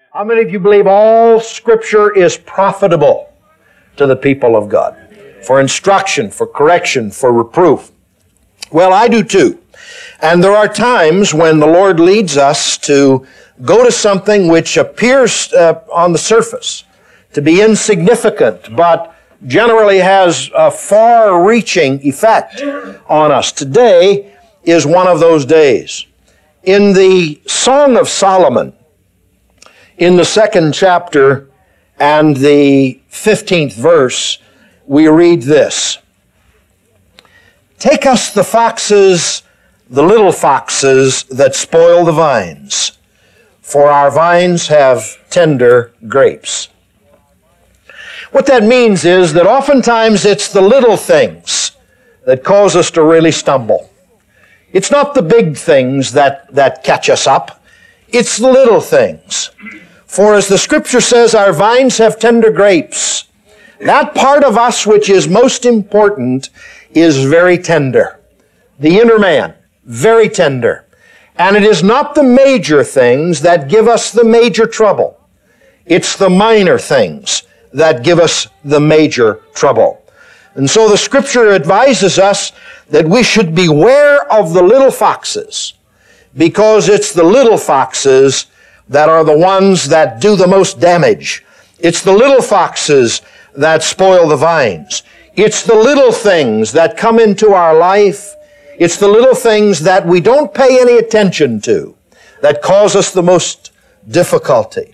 How many of you believe all Scripture is profitable to the people of God? For instruction, for correction, for reproof. Well, I do too. And there are times when the Lord leads us to go to something which appears on the surface to be insignificant, but generally has a far-reaching effect on us. Today is one of those days. In the Song of Solomon, in the 2nd chapter and the 15th verse, we read this: "Take us the foxes, the little foxes that spoil the vines, for our vines have tender grapes." What that means is that oftentimes it's the little things that cause us to really stumble. It's not the big things that catch us up. It's the little things. For as the Scripture says, our vines have tender grapes. That part of us which is most important is very tender. The inner man, very tender. And it is not the major things that give us the major trouble. It's the minor things that give us the major trouble. And so the Scripture advises us that we should beware of the little foxes, because it's the little foxes that are the ones that do the most damage. It's the little foxes that spoil the vines. It's the little things that come into our life. It's the little things that we don't pay any attention to that cause us the most difficulty.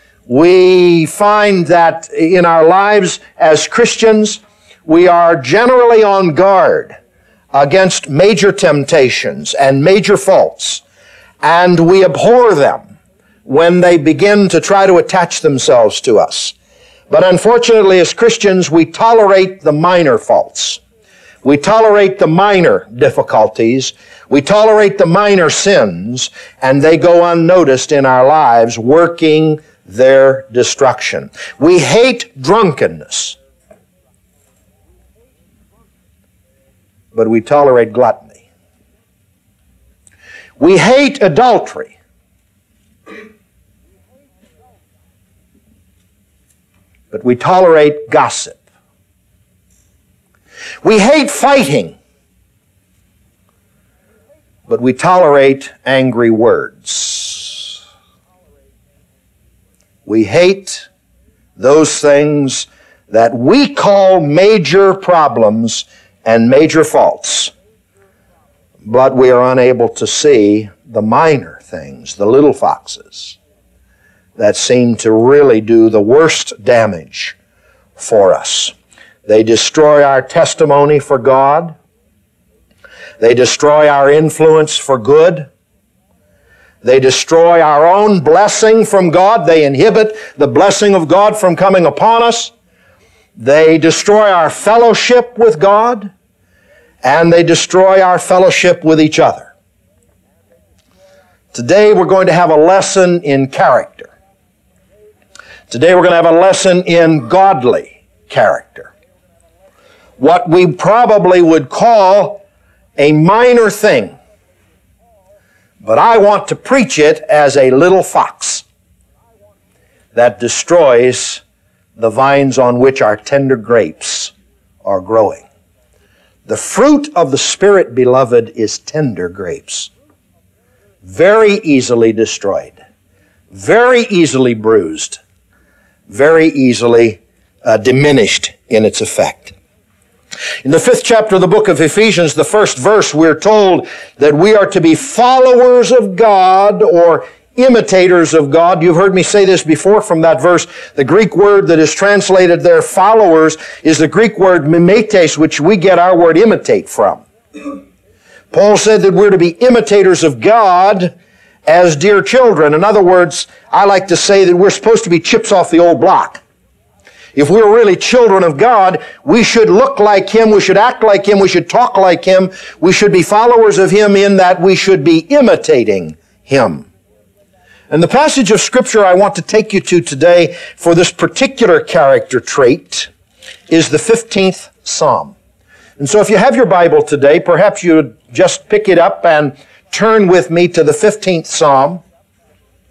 We find that in our lives as Christians, we are generally on guard against major temptations and major faults, and we abhor them when they begin to try to attach themselves to us. But unfortunately, as Christians, we tolerate the minor faults. We tolerate the minor difficulties. We tolerate the minor sins, and they go unnoticed in our lives, working their destruction. We hate drunkenness, but we tolerate gluttony. We hate adultery, but we tolerate gossip. We hate fighting, but we tolerate angry words. We hate those things that we call major problems and major faults, but we are unable to see the minor things, the little foxes, that seem to really do the worst damage for us. They destroy our testimony for God. They destroy our influence for good. They destroy our own blessing from God. They inhibit the blessing of God from coming upon us. They destroy our fellowship with God, and they destroy our fellowship with each other. Today we're going to have a lesson in character. Today we're going to have a lesson in godly character. What we probably would call a minor thing, but I want to preach it as a little fox that destroys the vines on which our tender grapes are growing. The fruit of the Spirit, beloved, is tender grapes. Very easily destroyed, very easily bruised, very easily diminished in its effect. In the 5th chapter of the book of Ephesians, the 1st verse, we're told that we are to be followers of God or imitators of God. You've heard me say this before from that verse. The Greek word that is translated there, followers, is the Greek word mimetes, which we get our word imitate from. Paul said that we're to be imitators of God as dear children. In other words, I like to say that we're supposed to be chips off the old block. If we're really children of God, we should look like Him, we should act like Him, we should talk like Him, we should be followers of Him in that we should be imitating Him. And the passage of Scripture I want to take you to today for this particular character trait is the 15th Psalm. And so if you have your Bible today, perhaps you would just pick it up and turn with me to the 15th Psalm.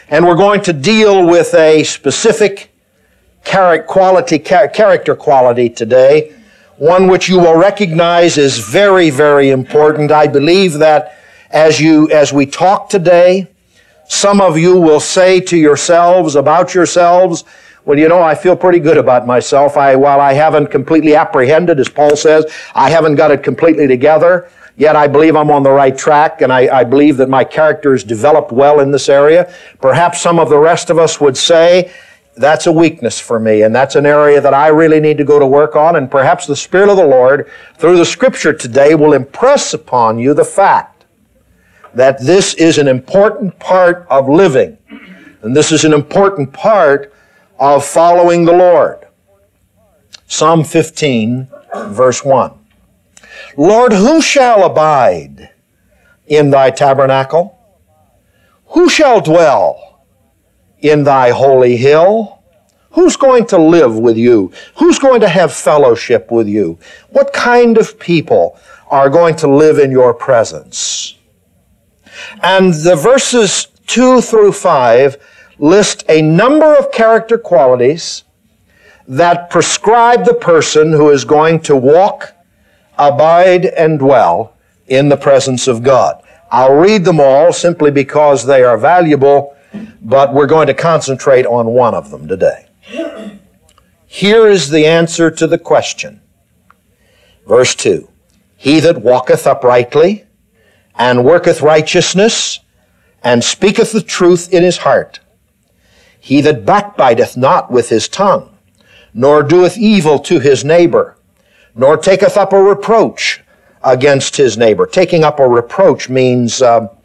And we're going to deal with a specific character quality today, one which you will recognize is very, very important. I believe that as we talk today, some of you will say to yourselves, about yourselves, well, you know, I feel pretty good about myself. While I haven't completely apprehended, as Paul says, I haven't got it completely together, yet I believe I'm on the right track, and I believe that my character is developed well in this area. Perhaps some of the rest of us would say, that's a weakness for me, and that's an area that I really need to go to work on, and perhaps the Spirit of the Lord, through the Scripture today, will impress upon you the fact that this is an important part of living, and this is an important part of following the Lord. Psalm 15, verse 1. Lord, who shall abide in thy tabernacle? Who shall dwell in thy holy hill? Who's going to live with you? Who's going to have fellowship with you? What kind of people are going to live in your presence? And the verses 2 through 5 list a number of character qualities that prescribe the person who is going to walk, abide, and dwell in the presence of God. I'll read them all simply because they are valuable, but we're going to concentrate on one of them today. Here is the answer to the question. Verse 2, He that walketh uprightly, and worketh righteousness, and speaketh the truth in his heart, he that backbiteth not with his tongue, nor doeth evil to his neighbor, nor taketh up a reproach against his neighbor. Taking up a reproach means,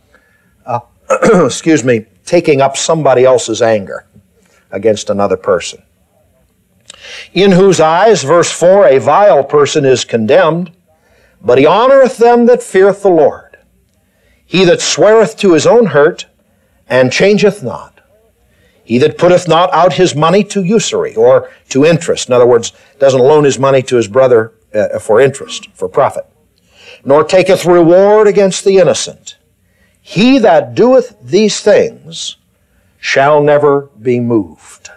taking up somebody else's anger against another person. In whose eyes, verse 4, a vile person is condemned, but he honoreth them that feareth the Lord. He that sweareth to his own hurt, and changeth not. He that putteth not out his money to usury, or to interest. In other words, doesn't loan his money to his brother for interest, for profit. Nor taketh reward against the innocent. He that doeth these things shall never be moved.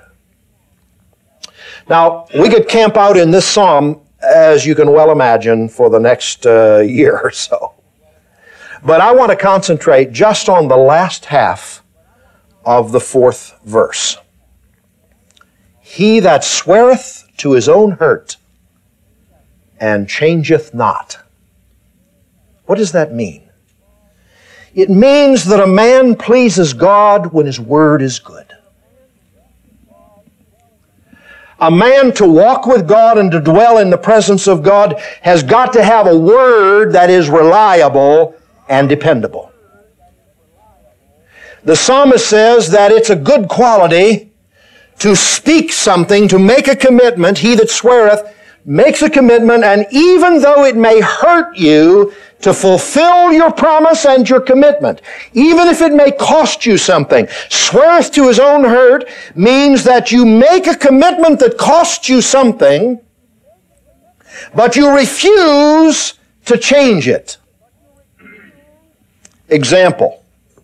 Now, we could camp out in this psalm, as you can well imagine, for the next year or so. But I want to concentrate just on the last half of the 4th verse. He that sweareth to his own hurt and changeth not. What does that mean? It means that a man pleases God when his word is good. A man to walk with God and to dwell in the presence of God has got to have a word that is reliable and dependable. The psalmist says that it's a good quality to speak something, to make a commitment. He that sweareth makes a commitment, and even though it may hurt you, to fulfill your promise and your commitment, even if it may cost you something. Sweareth to his own hurt means that you make a commitment that costs you something, but you refuse to change it. Example.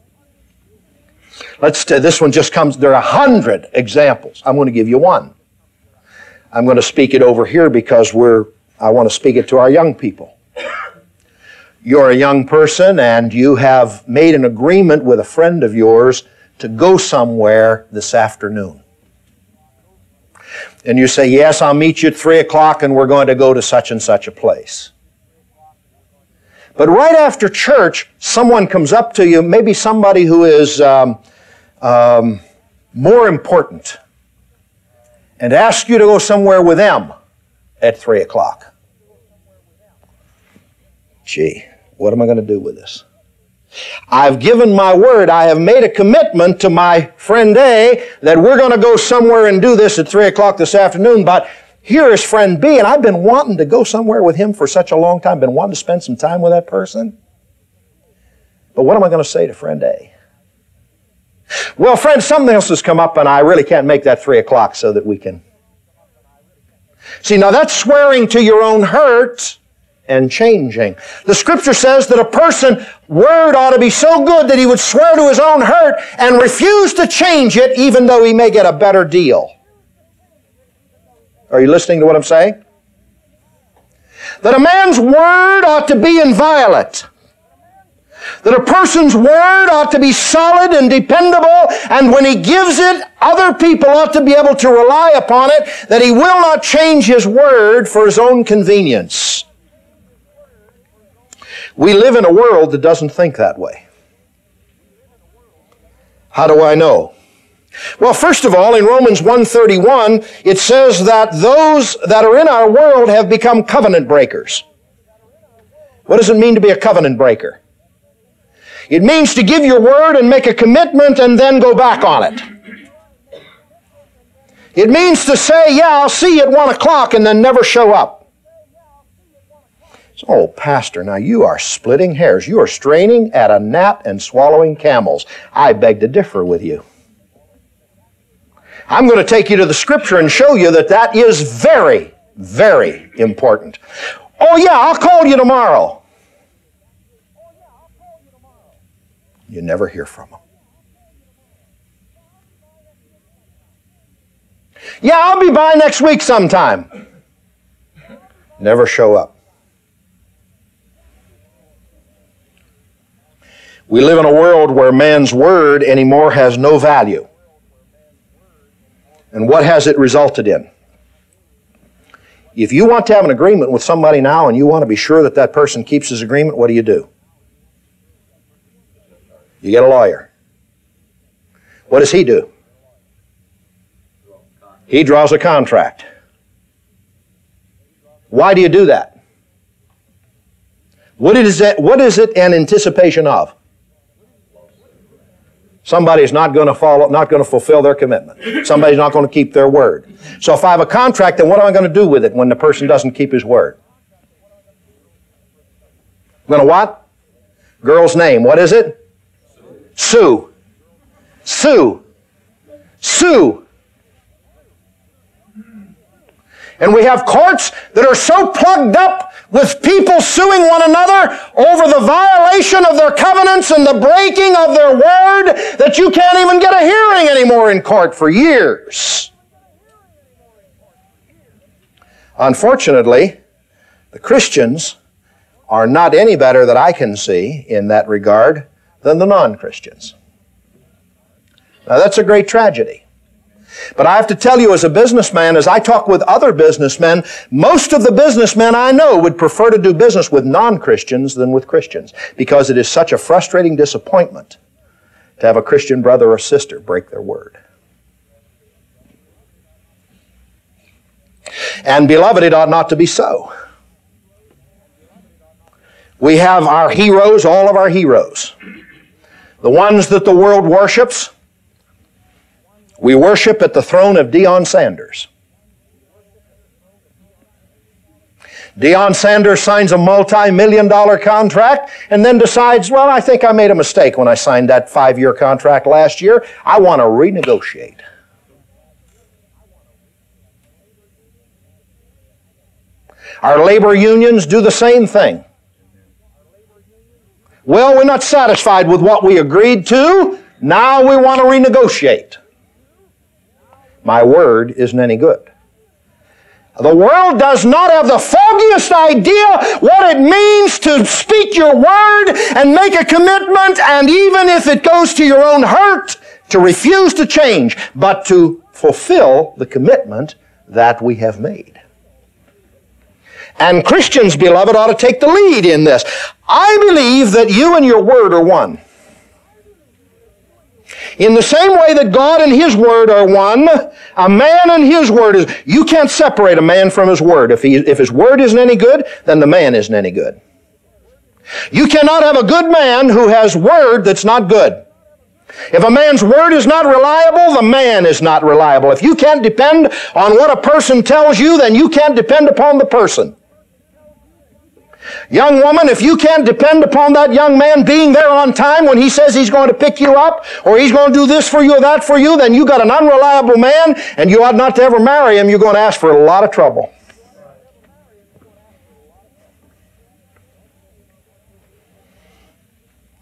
This one just comes, there are 100 examples. I'm going to give you one. I'm going to speak it over here because I want to speak it to our young people. You're a young person and you have made an agreement with a friend of yours to go somewhere this afternoon. And you say, yes, I'll meet you at 3 o'clock and we're going to go to such and such a place. But right after church, someone comes up to you, maybe somebody who is more important, and asks you to go somewhere with them at 3 o'clock. Gee, what am I going to do with this? I've given my word. I have made a commitment to my friend A that we're going to go somewhere and do this at 3 o'clock this afternoon, but here is friend B, and I've been wanting to go somewhere with him for such a long time, been wanting to spend some time with that person. But what am I going to say to friend A? Well, friend, something else has come up and I really can't make that 3 o'clock so that we can. See, now that's swearing to your own hurt and changing. The Scripture says that a person's word ought to be so good that he would swear to his own hurt and refuse to change it even though he may get a better deal. Are you listening to what I'm saying? That a man's word ought to be inviolate. That a person's word ought to be solid and dependable, and when he gives it, other people ought to be able to rely upon it, that he will not change his word for his own convenience. We live in a world that doesn't think that way. How do I know? Well, first of all, in Romans 1:31, it says that those that are in our world have become covenant breakers. What does it mean to be a covenant breaker? It means to give your word and make a commitment and then go back on it. It means to say, yeah, I'll see you at 1 o'clock and then never show up. Oh, Pastor, now you are splitting hairs. You are straining at a gnat and swallowing camels. I beg to differ with you. I'm going to take you to the Scripture and show you that that is very, very important. Oh, yeah, I'll call you tomorrow. You never hear from them. Yeah, I'll be by next week sometime. Never show up. We live in a world where man's word anymore has no value. And what has it resulted in? If you want to have an agreement with somebody now and you want to be sure that that person keeps his agreement, what do? You get a lawyer. What does he do? He draws a contract. Why do you do that? What is it in anticipation of? Somebody's not going to fulfill their commitment. Somebody's not going to keep their word. So if I have a contract, then what am I going to do with it when the person doesn't keep his word? I'm going to what? Girl's name. What is it? Sue. Sue. Sue. And we have courts that are so plugged up with people suing one another over the violation of their covenants and the breaking of their word that you can't even get a hearing anymore in court for years. Unfortunately, the Christians are not any better that I can see in that regard than the non-Christians. Now that's a great tragedy. But I have to tell you as a businessman, as I talk with other businessmen, most of the businessmen I know would prefer to do business with non-Christians than with Christians, because it is such a frustrating disappointment to have a Christian brother or sister break their word. And beloved, it ought not to be so. We have our heroes, all of our heroes. The ones that the world worships. We worship at the throne of Deion Sanders. Deion Sanders signs a multi-million-dollar contract and then decides, well, I think I made a mistake when I signed that 5-year contract last year. I want to renegotiate. Our labor unions do the same thing. Well, we're not satisfied with what we agreed to. Now we want to renegotiate. My word isn't any good. The world does not have the foggiest idea what it means to speak your word and make a commitment, and even if it goes to your own hurt, to refuse to change, but to fulfill the commitment that we have made. And Christians, beloved, ought to take the lead in this. I believe that you and your word are one. In the same way that God and His Word are one, a man and his word is... You can't separate a man from his word. If his word isn't any good, then the man isn't any good. You cannot have a good man who has word that's not good. If a man's word is not reliable, the man is not reliable. If you can't depend on what a person tells you, then you can't depend upon the person. Young woman, if you can't depend upon that young man being there on time when he says he's going to pick you up, or he's going to do this for you or that for you, then you got an unreliable man, and you ought not to ever marry him. You're going to ask for a lot of trouble.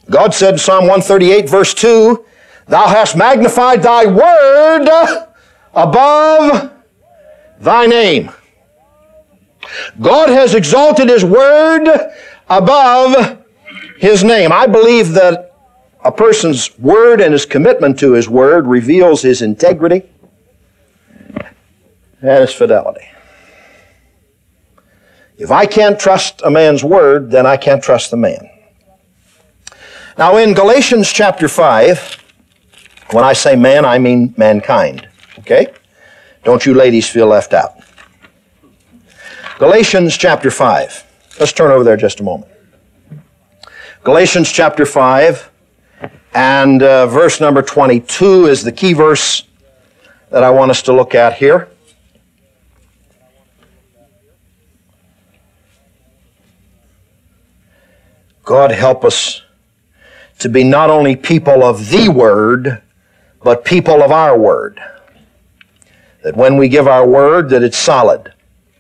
God said in Psalm 138, verse 2, Thou hast magnified Thy word above Thy name. God has exalted His word above His name. I believe that a person's word and his commitment to his word reveals his integrity and his fidelity. If I can't trust a man's word, then I can't trust the man. Now in Galatians chapter 5, when I say man, I mean mankind. Okay? Don't you ladies feel left out. Galatians chapter 5. Let's turn over there just a moment. Galatians chapter 5 and verse number 22 is the key verse that I want us to look at here. God help us to be not only people of the Word, but people of our Word. That when we give our Word, that it's solid.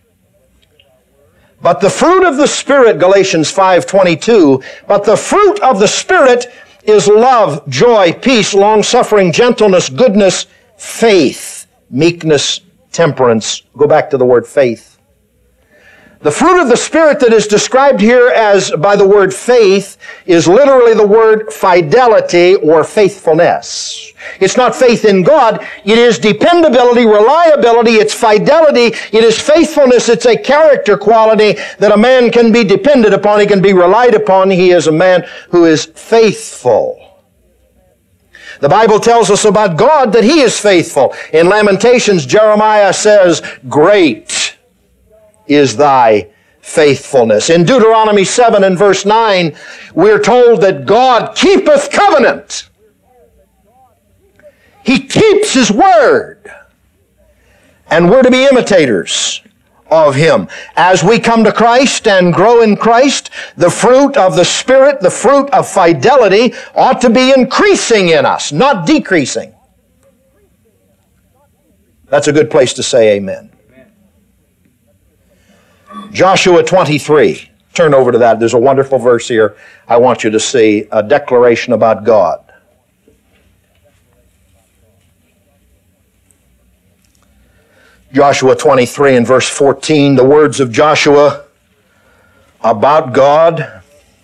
But the fruit of the Spirit, Galatians 5:22, but the fruit of the Spirit is love, joy, peace, long-suffering, gentleness, goodness, faith, meekness, temperance. Go back to the word faith. The fruit of the Spirit that is described here as by the word faith is literally the word fidelity or faithfulness. It's not faith in God. It is dependability, reliability, it's fidelity, it is faithfulness, it's a character quality that a man can be depended upon, he can be relied upon. He is a man who is faithful. The Bible tells us about God that He is faithful. In Lamentations, Jeremiah says, "Great is Thy faithfulness." In Deuteronomy 7 and verse 9, we're told that God keepeth covenant. He keeps His word. And we're to be imitators of Him. As we come to Christ and grow in Christ, the fruit of the Spirit, the fruit of fidelity, ought to be increasing in us, not decreasing. That's a good place to say amen. Joshua 23. Turn over to that. There's a wonderful verse here I want you to see, a declaration about God. Joshua 23 and verse 14, the words of Joshua about God.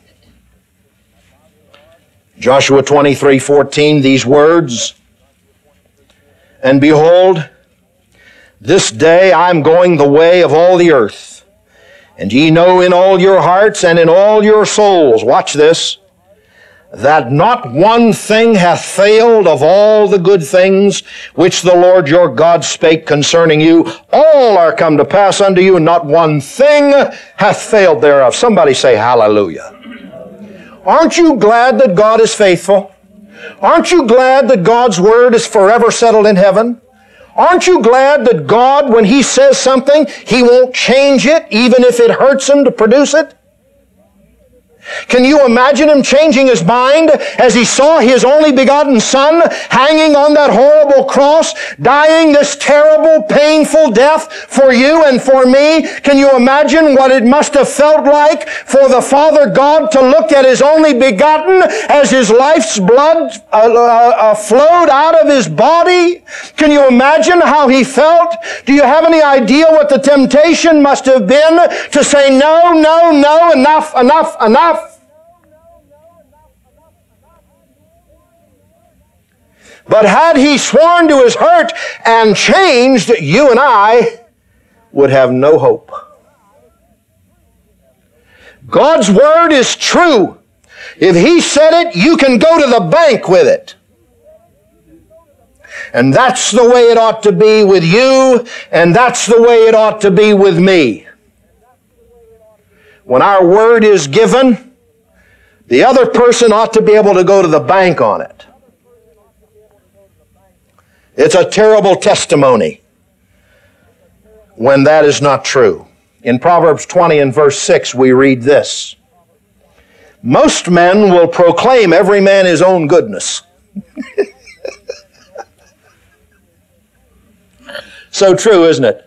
Joshua 23:14, these words, "And behold, this day I am going the way of all the earth, and ye know in all your hearts and in all your souls," watch this, "that not one thing hath failed of all the good things which the Lord your God spake concerning you. All are come to pass unto you, and not one thing hath failed thereof." Somebody say hallelujah. Aren't you glad that God is faithful? Aren't you glad that God's word is forever settled in heaven? Aren't you glad that God, when He says something, He won't change it, even if it hurts Him to produce it? Can you imagine Him changing His mind as He saw His only begotten Son hanging on that horrible cross, dying this terrible, painful death for you and for me? Can you imagine what it must have felt like for the Father God to look at His only begotten as His life's blood flowed out of His body? Can you imagine how He felt? Do you have any idea what the temptation must have been to say, "No, no, no, enough, enough, enough"? But had He sworn to His hurt and changed, you and I would have no hope. God's word is true. If He said it, you can go to the bank with it. And that's the way it ought to be with you, and that's the way it ought to be with me. When our word is given, the other person ought to be able to go to the bank on it. It's a terrible testimony when that is not true. In Proverbs 20 and verse 6, we read this, "Most men will proclaim every man his own goodness." So true, isn't it?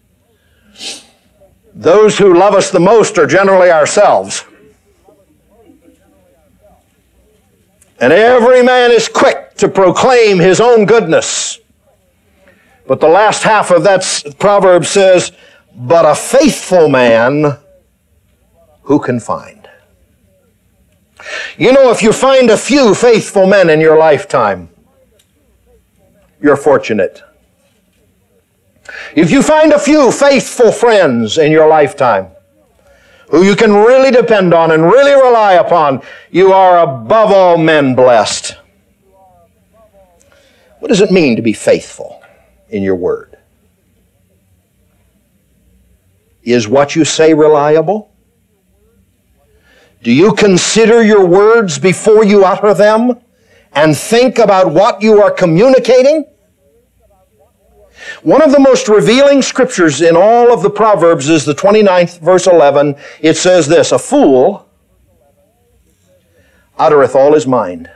Those who love us the most are generally ourselves. And every man is quick to proclaim his own goodness. But the last half of that proverb says, but a faithful man who can find? You know, if you find a few faithful men in your lifetime, you're fortunate. If you find a few faithful friends in your lifetime who you can really depend on and really rely upon, you are above all men blessed. What does it mean to be faithful in your word? Is what you say reliable? Do you consider your words before you utter them and think about what you are communicating? One of the most revealing scriptures in all of the Proverbs is the 29th verse 11. It says this, a fool uttereth all his mind.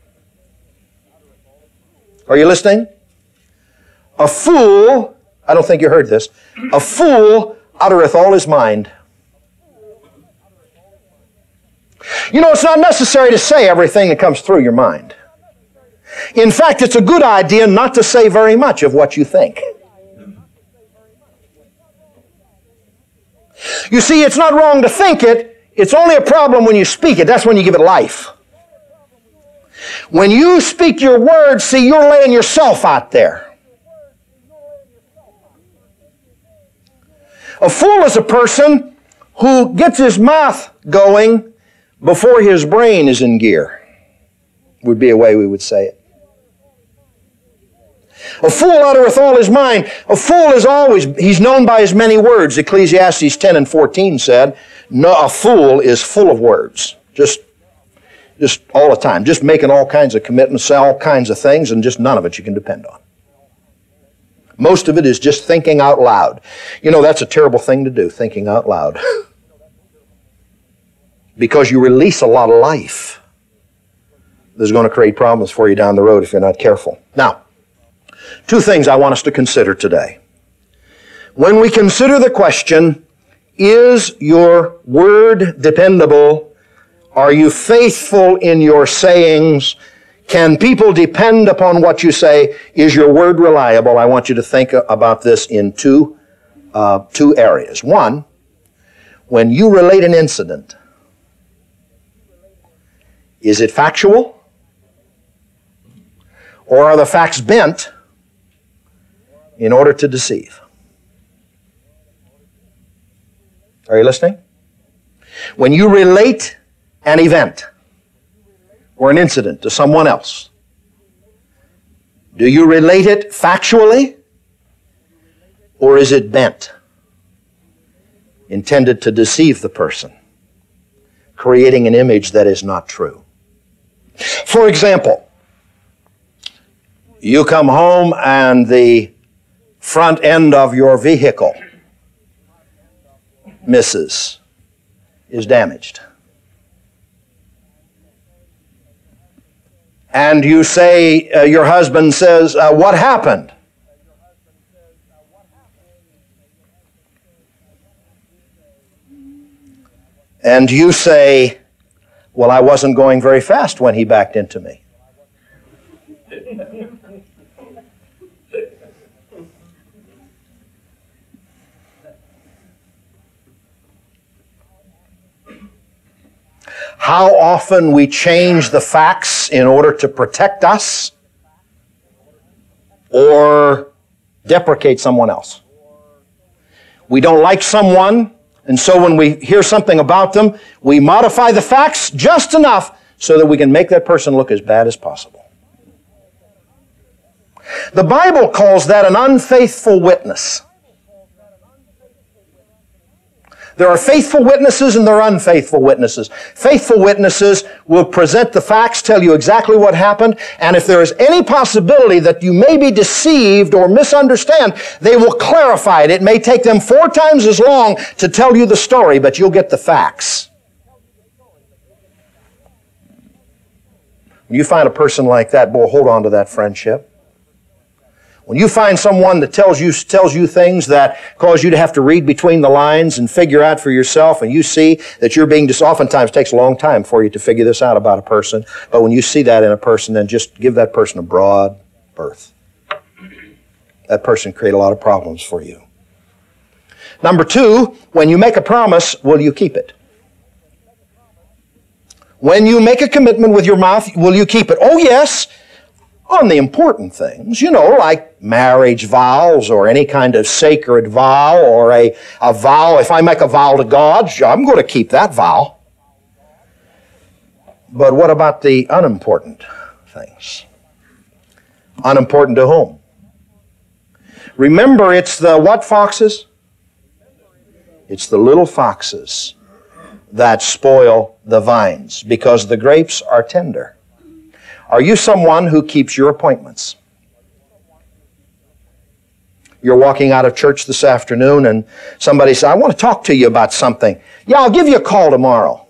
Are you listening? A fool, I don't think you heard this, a fool uttereth all his mind. You know, it's not necessary to say everything that comes through your mind. In fact, it's a good idea not to say very much of what you think. You see, it's not wrong to think it. It's only a problem when you speak it. That's when you give it life. When you speak your words, see, you're laying yourself out there. A fool is a person who gets his mouth going before his brain is in gear, would be a way we would say it. A fool uttereth all his mind. A fool is always, he's known by his many words. Ecclesiastes 10 and 14 said, no, a fool is full of words. Just all the time. Just making all kinds of commitments, say all kinds of things, and just none of it you can depend on. Most of it is just thinking out loud. You know, that's a terrible thing to do, thinking out loud. Because you release a lot of life. This is going to create problems for you down the road if you're not careful. Now, two things I want us to consider today. When we consider the question, is your word dependable? Are you faithful in your sayings? Can people depend upon what you say? Is your word reliable? I want you to think about this in two areas. One, when you relate an incident, is it factual? Or are the facts bent in order to deceive? Are you listening? When you relate an event or an incident to someone else, do you relate it factually, or is it bent, intended to deceive the person, creating an image that is not true? For example, you come home and the front end of your vehicle, Mrs., is damaged. And you say, your husband says, what happened? And you say, well, I wasn't going very fast when he backed into me. How often we change the facts in order to protect us or deprecate someone else. We don't like someone, and so when we hear something about them, we modify the facts just enough so that we can make that person look as bad as possible. The Bible calls that an unfaithful witness. There are faithful witnesses and there are unfaithful witnesses. Faithful witnesses will present the facts, tell you exactly what happened, and if there is any possibility that you may be deceived or misunderstand, they will clarify it. It may take them 4 times as long to tell you the story, but you'll get the facts. When you find a person like that, boy, hold on to that friendship. When you find someone that tells you things that cause you to have to read between the lines and figure out for yourself, and you see that you're being oftentimes takes a long time for you to figure this out about a person, but when you see that in a person, then just give that person a broad berth. That person can create a lot of problems for you. Number two, when you make a promise, will you keep it? When you make a commitment with your mouth, will you keep it? Oh, yes, on the important things, like marriage vows or any kind of sacred vow or a vow. If I make a vow to God, I'm going to keep that vow. But what about the unimportant things? Unimportant to whom? Remember, it's the what foxes? It's the little foxes that spoil the vines because the grapes are tender. Are you someone who keeps your appointments? You're walking out of church this afternoon and somebody says, I want to talk to you about something. Yeah, I'll give you a call tomorrow.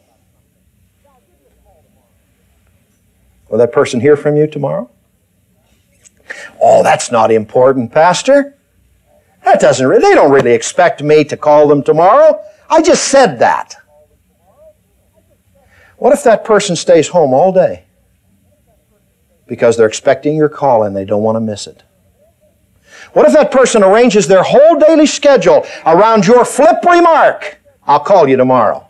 Will that person hear from you tomorrow? Oh, that's not important, Pastor. They don't really expect me to call them tomorrow. I just said that. What if that person stays home all day? Because they're expecting your call and they don't want to miss it. What if that person arranges their whole daily schedule around your flip remark? I'll call you tomorrow.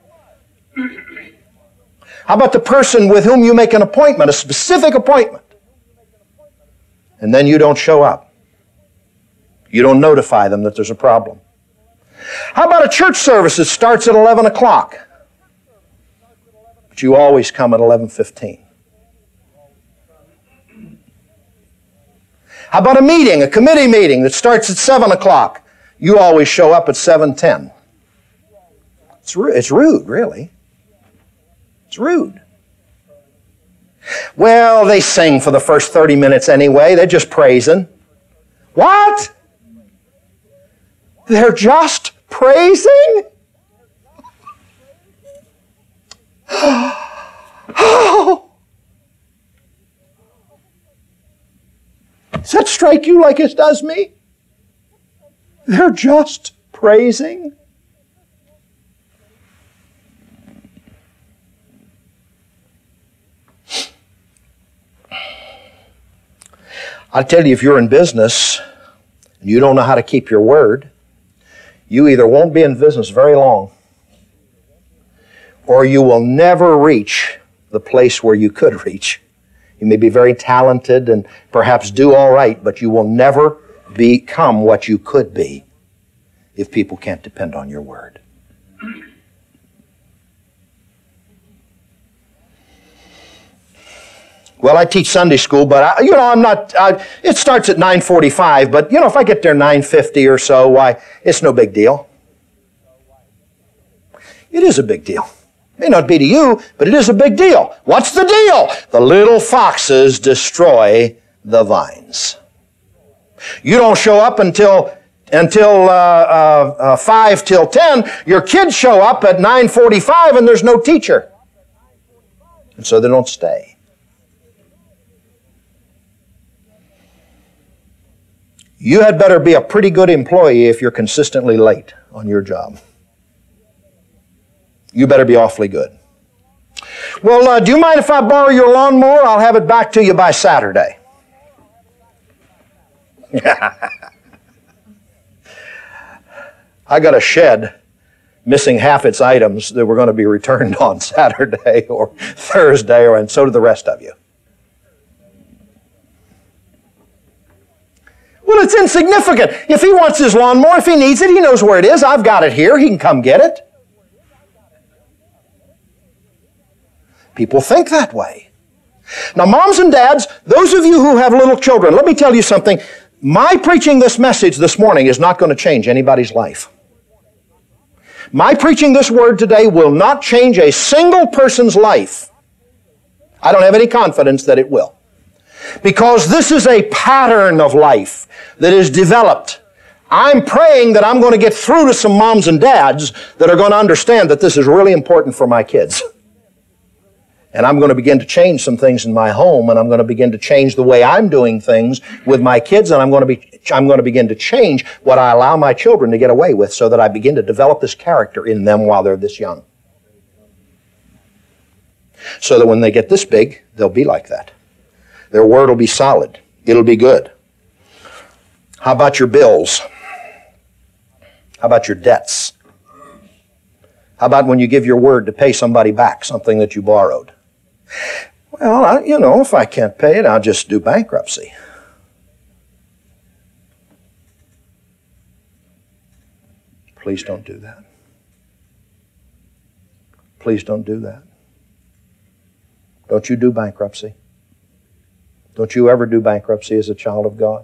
How about the person with whom you make an appointment, a specific appointment, and then you don't show up? You don't notify them that there's a problem. How about a church service that starts at 11 o'clock, but you always come at 11:15? How about a meeting, a committee meeting that starts at 7 o'clock? You always show up at 7:10. It's rude, really. It's rude. Well, they sing for the first 30 minutes anyway. They're just praising. What? They're just praising? Oh! Does that strike you like it does me? They're just praising. I tell you, if you're in business and you don't know how to keep your word, you either won't be in business very long or you will never reach the place where you could reach. You may be very talented and perhaps do all right, but you will never become what you could be if people can't depend on your word. Well, I teach Sunday school, but it starts at 9:45, but if I get there 9:50 or so, why, it's no big deal. It is a big deal. May not be to you, but it is a big deal. What's the deal? The little foxes destroy the vines. You don't show up until 5 till 10. Your kids show up at 9:45 and there's no teacher. And so they don't stay. You had better be a pretty good employee if you're consistently late on your job. You better be awfully good. Well, do you mind if I borrow your lawnmower? I'll have it back to you by Saturday. I got a shed missing half its items that were going to be returned on Saturday or Thursday, and so do the rest of you. Well, it's insignificant. If he wants his lawnmower, if he needs it, he knows where it is. I've got it here. He can come get it. People think that way. Now, moms and dads, those of you who have little children, let me tell you something. My preaching this message this morning is not going to change anybody's life. My preaching this word today will not change a single person's life. I don't have any confidence that it will. Because this is a pattern of life that is developed. I'm praying that I'm going to get through to some moms and dads that are going to understand that this is really important for my kids. And I'm going to begin to change some things in my home, and I'm going to begin to change the way I'm doing things with my kids, and I'm going to begin to change what I allow my children to get away with so that I begin to develop this character in them while they're this young. So that when they get this big, they'll be like that. Their word will be solid. It'll be good. How about your bills? How about your debts? How about when you give your word to pay somebody back something that you borrowed? Well, if I can't pay it, I'll just do bankruptcy. Please don't do that. Please don't do that. Don't you do bankruptcy. Don't you ever do bankruptcy as a child of God.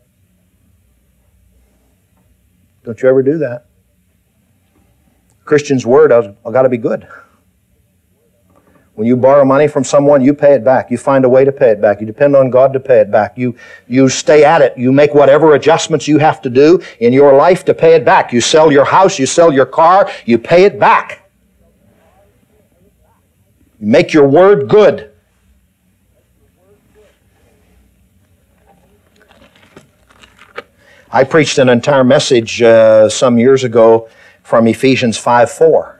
Don't you ever do that. Christian's word has got to be good. When you borrow money from someone, you pay it back. You find a way to pay it back. You depend on God to pay it back. You stay at it. You make whatever adjustments you have to do in your life to pay it back. You sell your house, you sell your car, you pay it back. You make your word good. I preached an entire message some years ago from Ephesians 5:4.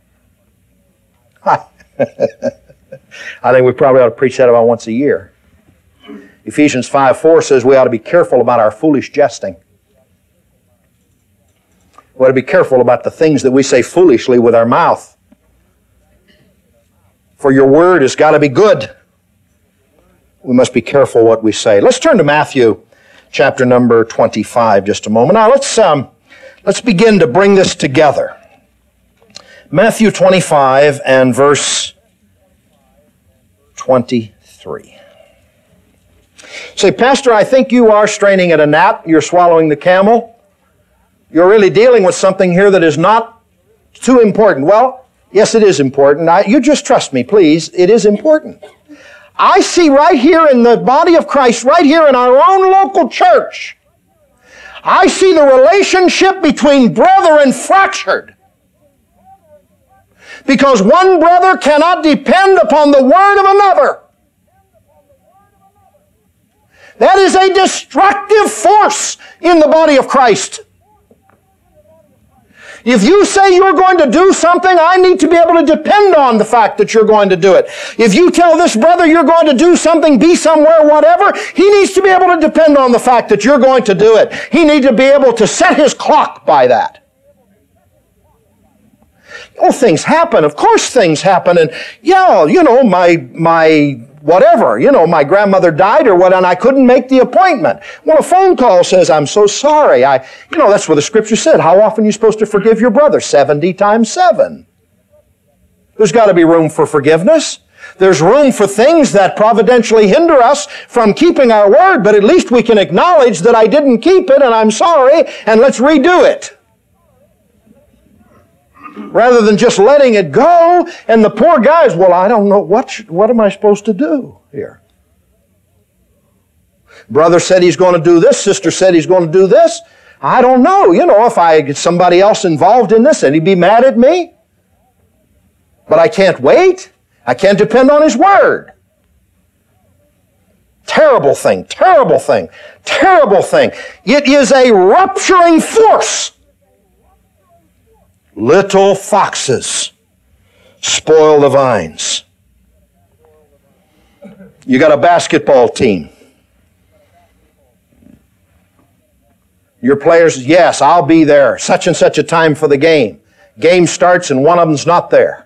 I think we probably ought to preach that about once a year. Ephesians 5:4 says we ought to be careful about our foolish jesting. We ought to be careful about the things that we say foolishly with our mouth. For your word has got to be good. We must be careful what we say. Let's turn to Matthew chapter number 25 just a moment. Now let's begin to bring this together. Matthew 25 and verse 23. Say, Pastor, I think you are straining at a gnat. You're swallowing the camel. You're really dealing with something here that is not too important. Well, yes, it is important. You just trust me, please. It is important. I see right here in the body of Christ, right here in our own local church, I see the relationship between brethren fractured. Because one brother cannot depend upon the word of another. That is a destructive force in the body of Christ. If you say you're going to do something, I need to be able to depend on the fact that you're going to do it. If you tell this brother you're going to do something, be somewhere, whatever, he needs to be able to depend on the fact that you're going to do it. He needs to be able to set his clock by that. Oh, things happen. Of course things happen. And, my grandmother died or what, and I couldn't make the appointment. Well, a phone call says, I'm so sorry. That's what the Scripture said. How often are you supposed to forgive your brother? 70 times 7. There's got to be room for forgiveness. There's room for things that providentially hinder us from keeping our word, but at least we can acknowledge that I didn't keep it and I'm sorry, and let's redo it. Rather than just letting it go, and the poor guy's, well, I don't know, what am I supposed to do here? Brother said he's going to do this, sister said he's going to do this. I don't know, if I get somebody else involved in this, and he'd be mad at me. But I can't wait. I can't depend on his word. Terrible thing, terrible thing, terrible thing. It is a rupturing force. Little foxes spoil the vines. You got a basketball team. Your players, yes, I'll be there, such and such a time for the game. Game starts and one of them's not there.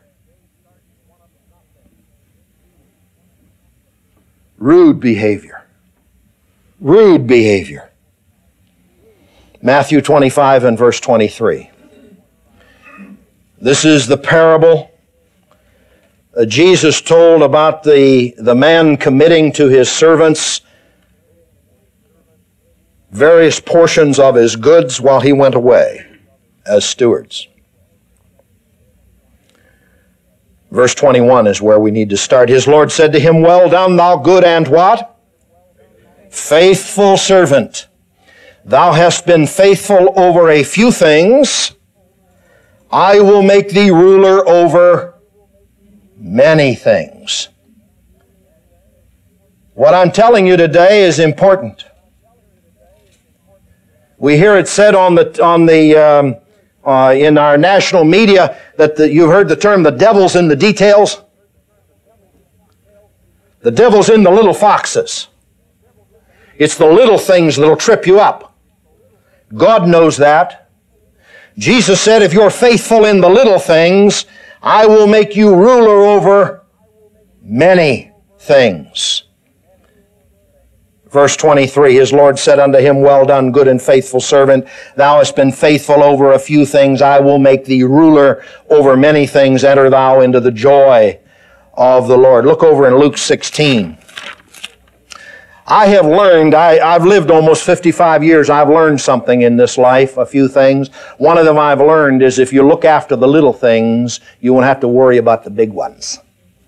Rude behavior. Rude behavior. Matthew 25 and verse 23. This is the parable Jesus told about the man committing to his servants various portions of his goods while he went away as stewards. Verse 21 is where we need to start. His Lord said to him, Well done, thou good and what? Faithful servant. Thou hast been faithful over a few things. I will make thee ruler over many things. What I'm telling you today is important. We hear it said in our national media that you've heard the term, the devil's in the details. The devil's in the little foxes. It's the little things that'll trip you up. God knows that. Jesus said, if you're faithful in the little things, I will make you ruler over many things. Verse 23, his Lord said unto him, well done, good and faithful servant. Thou hast been faithful over a few things. I will make thee ruler over many things. Enter thou into the joy of the Lord. Look over in Luke 16. I have learned, I've lived almost 55 years. I've learned something in this life, a few things. One of them I've learned is if you look after the little things, you won't have to worry about the big ones.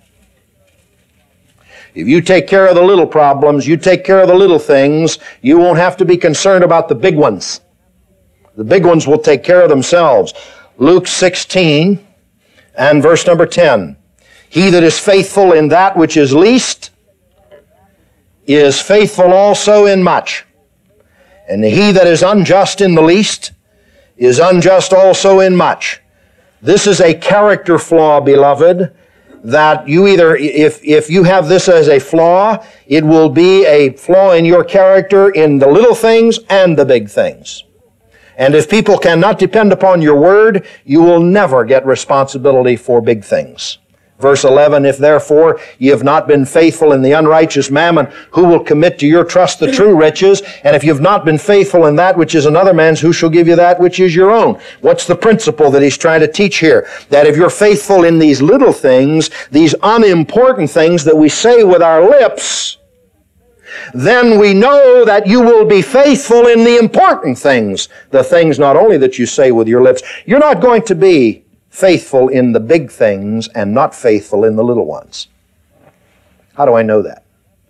If you take care of the little problems, you take care of the little things, you won't have to be concerned about the big ones. The big ones will take care of themselves. Luke 16 and verse number 10. He that is faithful in that which is least is faithful also in much. And he that is unjust in the least is unjust also in much. This is a character flaw, beloved, that you either, if you have this as a flaw, it will be a flaw in your character in the little things and the big things. And if people cannot depend upon your word, you will never get responsibility for big things. Verse 11, if therefore ye have not been faithful in the unrighteous mammon, who will commit to your trust the true riches? And if you have not been faithful in that which is another man's, who shall give you that which is your own? What's the principle that he's trying to teach here? That if you're faithful in these little things, these unimportant things that we say with our lips, then we know that you will be faithful in the important things. The things not only that you say with your lips. You're not going to be faithful in the big things and not faithful in the little ones. How do I know that?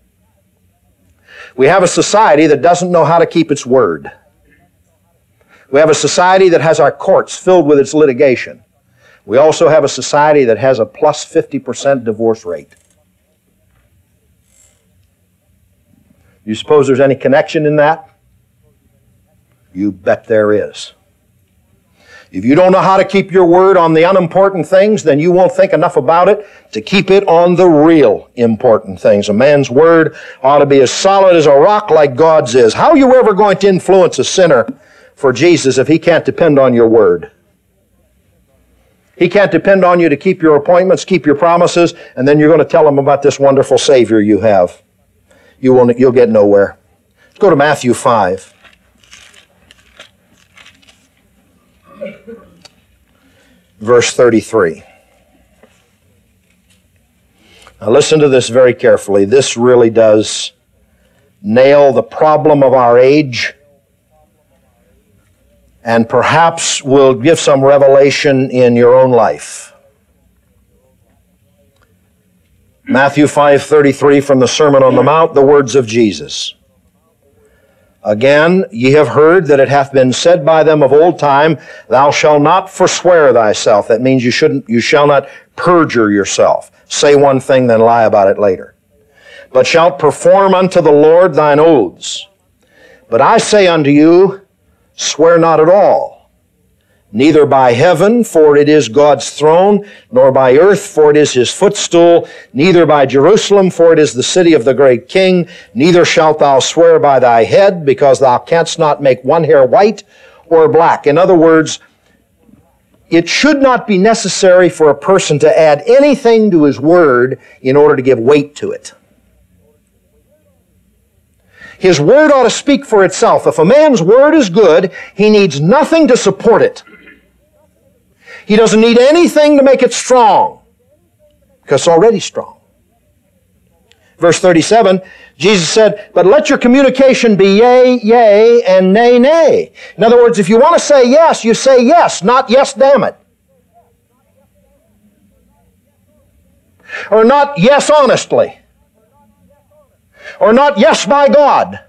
We have a society that doesn't know how to keep its word. We have a society that has our courts filled with its litigation. We also have a society that has a plus 50% divorce rate. You suppose there's any connection in that? You bet there is. If you don't know how to keep your word on the unimportant things, then you won't think enough about it to keep it on the real important things. A man's word ought to be as solid as a rock like God's is. How are you ever going to influence a sinner for Jesus if he can't depend on your word? He can't depend on you to keep your appointments, keep your promises, and then you're going to tell him about this wonderful Savior you have. You'll get nowhere. Let's go to Matthew 5. Verse 33. Now listen to this very carefully. This really does nail the problem of our age and perhaps will give some revelation in your own life. Matthew 5:33 from the Sermon on the Mount, the words of Jesus. Again, ye have heard that it hath been said by them of old time, thou shalt not forswear thyself. That means you shall not perjure yourself. Say one thing, then lie about it later. But shalt perform unto the Lord thine oaths. But I say unto you, swear not at all. Neither by heaven, for it is God's throne, nor by earth, for it is his footstool, neither by Jerusalem, for it is the city of the great king, neither shalt thou swear by thy head, because thou canst not make one hair white or black. In other words, it should not be necessary for a person to add anything to his word in order to give weight to it. His word ought to speak for itself. If a man's word is good, he needs nothing to support it. He doesn't need anything to make it strong, because it's already strong. Verse 37, Jesus said, but let your communication be yea, yea, and nay, nay. In other words, if you want to say yes, you say yes, not yes, damn it. Or not yes, honestly. Or not yes, by God.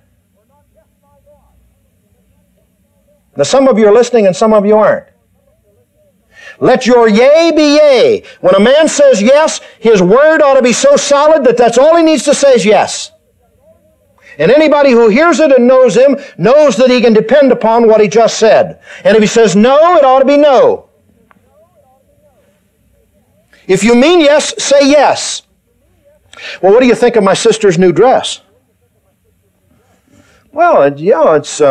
Now some of you are listening and some of you aren't. Let your yea be yea. When a man says yes, his word ought to be so solid that that's all he needs to say is yes. And anybody who hears it and knows Him knows that he can depend upon what He just said. And if He says no, it ought to be no. If you mean yes, say yes. Well, what do you think of my sister's new dress? Well, it's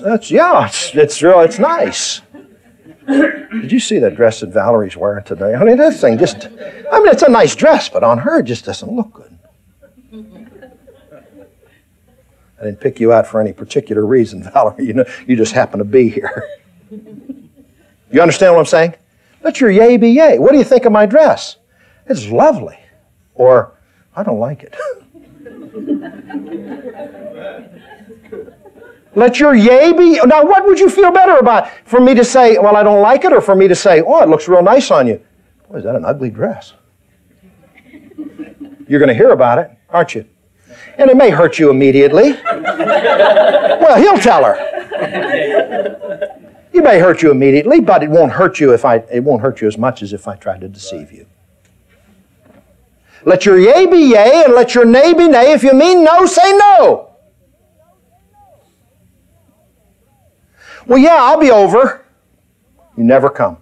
nice. Did you see that dress that Valerie's wearing today? I mean, this thing it's a nice dress, but on her it just doesn't look good. I didn't pick you out for any particular reason, Valerie. You just happen to be here. You understand what I'm saying? Let your yea be yea. What do you think of my dress? It's lovely. Or, I don't like it. Let your yea be... Now, what would you feel better about? For me to say, well, I don't like it, or for me to say, oh, it looks real nice on you? Boy, is that an ugly dress? You're going to hear about it, aren't you? And it may hurt you immediately. Well, he'll tell her. It may hurt you immediately, but it won't hurt you it won't hurt you as much as if I tried to deceive you. Let your yea be yea, and let your nay be nay. If you mean no, say no. Well, yeah, I'll be over. You never come.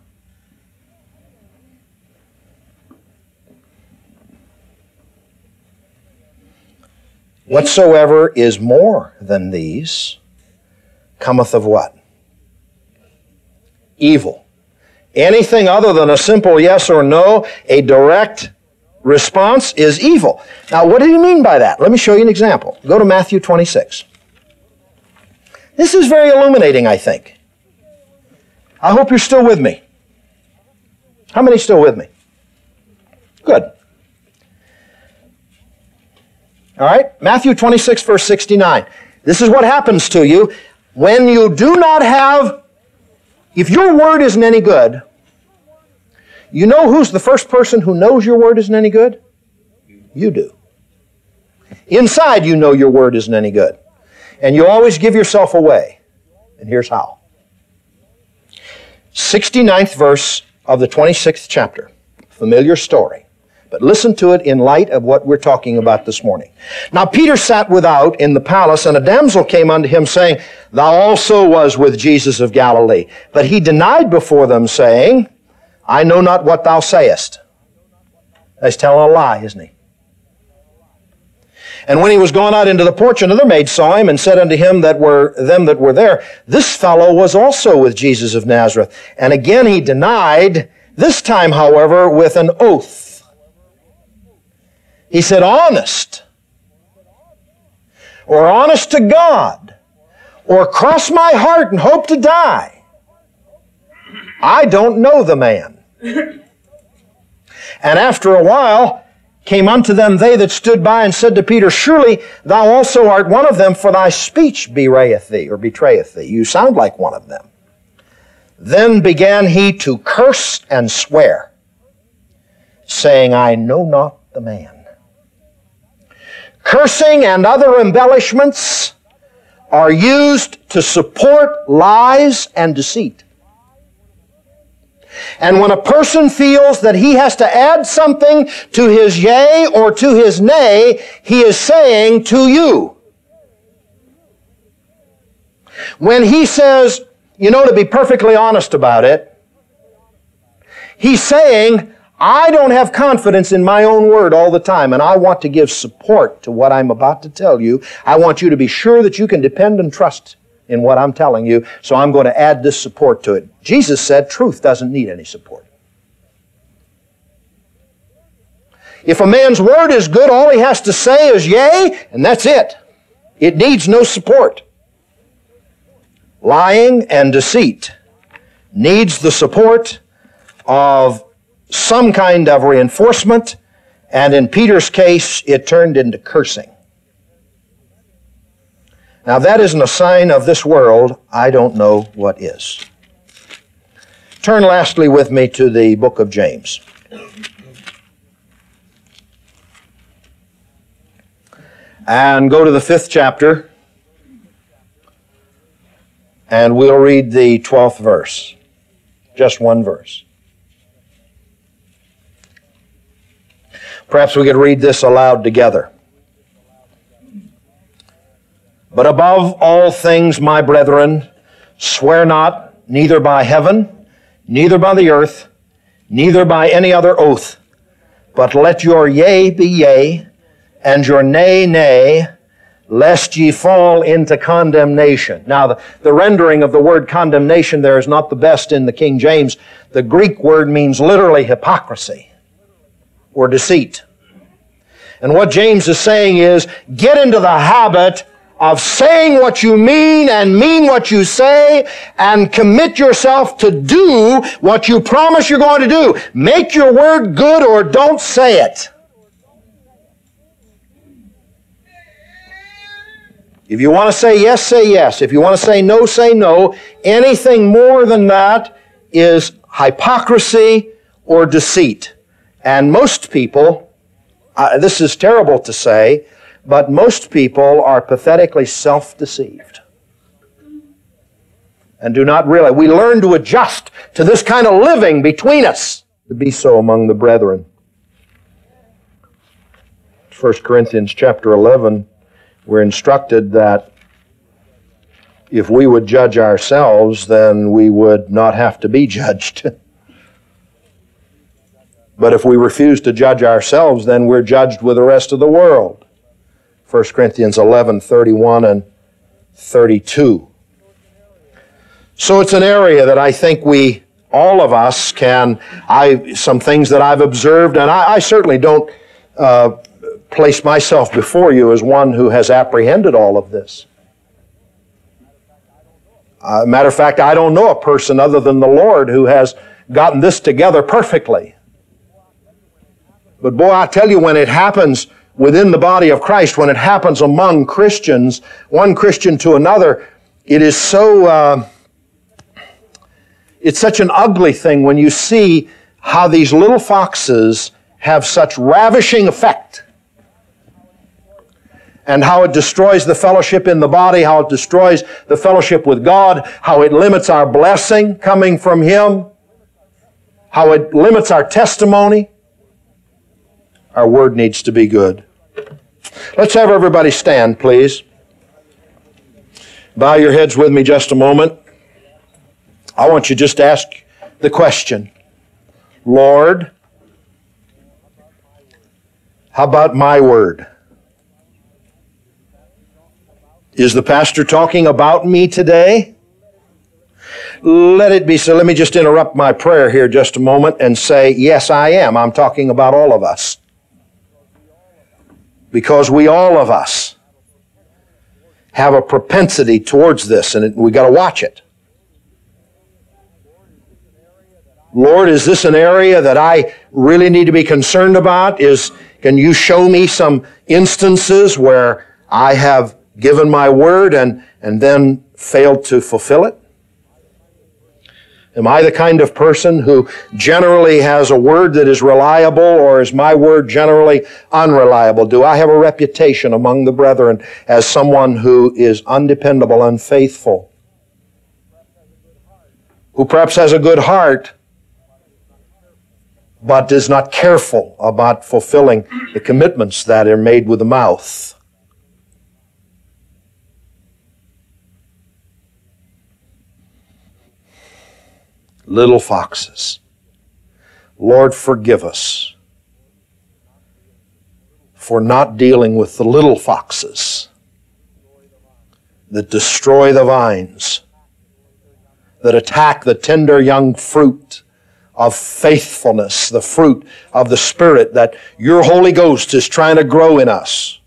Whatsoever is more than these cometh of what? Evil. Anything other than a simple yes or no, a direct response, is evil. Now, what did he mean by that? Let me show you an example. Go to Matthew 26. This is very illuminating, I think. I hope you're still with me. How many still with me? Good. All right, Matthew 26, verse 69. This is what happens to you when you do not have, if your word isn't any good, you know who's the first person who knows your word isn't any good? You do. Inside you know your word isn't any good. And you always give yourself away. And here's how. 69th verse of the 26th chapter. Familiar story. But listen to it in light of what we're talking about this morning. Now Peter sat without in the palace, and a damsel came unto him, saying, Thou also was with Jesus of Galilee. But he denied before them, saying, I know not what thou sayest. He's telling a lie, isn't he? And when he was gone out into the porch, another maid saw him, and said unto him that were there, This fellow was also with Jesus of Nazareth. And again he denied, this time, however, with an oath. He said, honest, or honest to God, or cross my heart and hope to die. I don't know the man. And after a while came unto them they that stood by, and said to Peter, Surely thou also art one of them, for thy speech bewrayeth thee, or betrayeth thee. You sound like one of them. Then began he to curse and swear, saying, I know not the man. Cursing and other embellishments are used to support lies and deceit. And when a person feels that he has to add something to his yea or to his nay, he is saying to you. When he says, to be perfectly honest about it, he's saying, I don't have confidence in my own word all the time, and I want to give support to what I'm about to tell you. I want you to be sure that you can depend and trust in what I'm telling you, so I'm going to add this support to it. Jesus said truth doesn't need any support. If a man's word is good, all he has to say is yea, and that's it. It needs no support. Lying and deceit needs the support of some kind of reinforcement, and in Peter's case, it turned into cursing. Now, that isn't a sign of this world. I don't know what is. Turn lastly with me to the book of James. And go to the 5th chapter, and we'll read the 12th verse. Just one verse. Perhaps we could read this aloud together. But above all things, my brethren, swear not, neither by heaven, neither by the earth, neither by any other oath, but let your yea be yea, and your nay, nay, lest ye fall into condemnation. Now, the rendering of the word condemnation there is not the best in the King James. The Greek word means literally hypocrisy or deceit. And what James is saying is, get into the habit of saying what you mean and mean what you say, and commit yourself to do what you promise you're going to do. Make your word good or don't say it. If you want to say yes, say yes. If you want to say no, say no. Anything more than that is hypocrisy or deceit. And most people, this is terrible to say, but most people are pathetically self-deceived and do not realize. We learn to adjust to this kind of living between us, to be so among the brethren. 1 Corinthians chapter 11, we're instructed that if we would judge ourselves, then we would not have to be judged. But if we refuse to judge ourselves, then we're judged with the rest of the world. 1 Corinthians 11, 31 and 32. So it's an area that I think all of us can, some things that I've observed, and I certainly don't place myself before you as one who has apprehended all of this. Matter of fact, I don't know a person other than the Lord who has gotten this together perfectly. But boy, I tell you, when it happens within the body of Christ, when it happens among Christians, one Christian to another, it is so, it's such an ugly thing when you see how these little foxes have such ravishing effect, and how it destroys the fellowship in the body, how it destroys the fellowship with God, how it limits our blessing coming from Him, how it limits our testimony. Our word needs to be good. Let's have everybody stand, please. Bow your heads with me just a moment. I want you just to ask the question, Lord, how about my word? Is the pastor talking about me today? Let it be so. Let me just interrupt my prayer here just a moment and say, yes, I am. I'm talking about all of us. Because we all of us have a propensity towards this, and we got to watch it. Lord, is this an area that I really need to be concerned about? Can you show me some instances where I have given my word and then failed to fulfill it? Am I the kind of person who generally has a word that is reliable, or is my word generally unreliable? Do I have a reputation among the brethren as someone who is undependable, unfaithful, who perhaps has a good heart, but is not careful about fulfilling the commitments that are made with the mouth? Little foxes. Lord, forgive us for not dealing with the little foxes that destroy the vines, that attack the tender young fruit of faithfulness, the fruit of the Spirit that your Holy Ghost is trying to grow in us.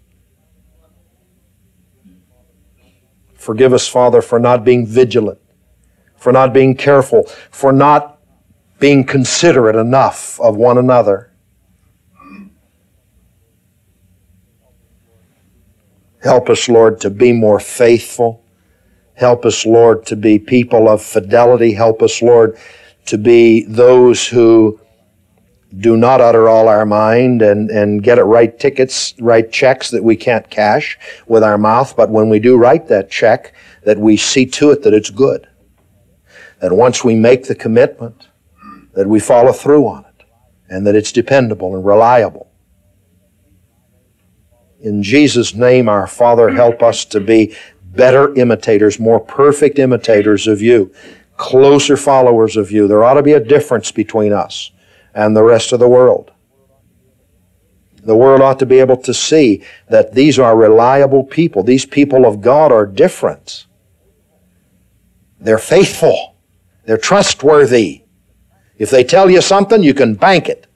Forgive us, Father, for not being vigilant, for not being careful, for not being considerate enough of one another. Help us, Lord, to be more faithful. Help us, Lord, to be people of fidelity. Help us, Lord, to be those who do not utter all our mind and get it write tickets, write checks that we can't cash with our mouth, but when we do write that check, that we see to it that it's good. That once we make the commitment, that we follow through on it, and that it's dependable and reliable. In Jesus' name, our Father, help us to be better imitators, more perfect imitators of you, closer followers of you. There ought to be a difference between us and the rest of the world. The world ought to be able to see that these are reliable people. These people of God are different. They're faithful. They're trustworthy. If they tell you something, you can bank it.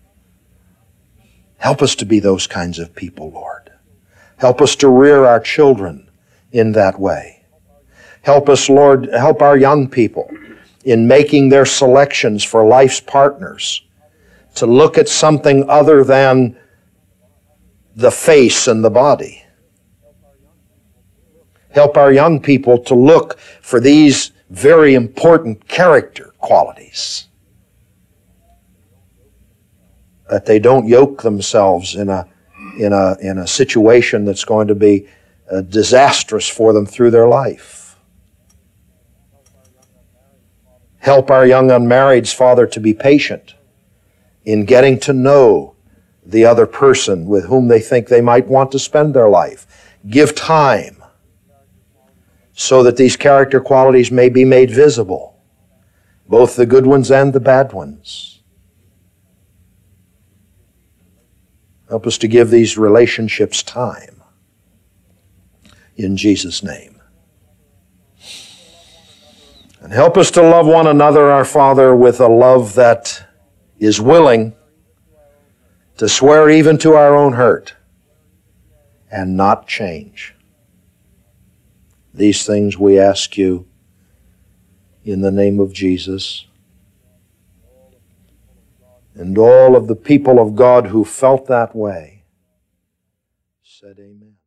Help us to be those kinds of people, Lord. Help us to rear our children in that way. Help us, Lord, help our young people in making their selections for life's partners to look at something other than the face and the body. Help our young people to look for these very important character qualities. That they don't yoke themselves in a situation that's going to be disastrous for them through their life. Help our young unmarrieds, Father, to be patient in getting to know the other person with whom they think they might want to spend their life. Give time so that these character qualities may be made visible, both the good ones and the bad ones. Help us to give these relationships time. In Jesus' name. And help us to love one another, our Father, with a love that is willing to swear even to our own hurt and not change. These things we ask you in the name of Jesus. And all of the people of God who felt that way said amen.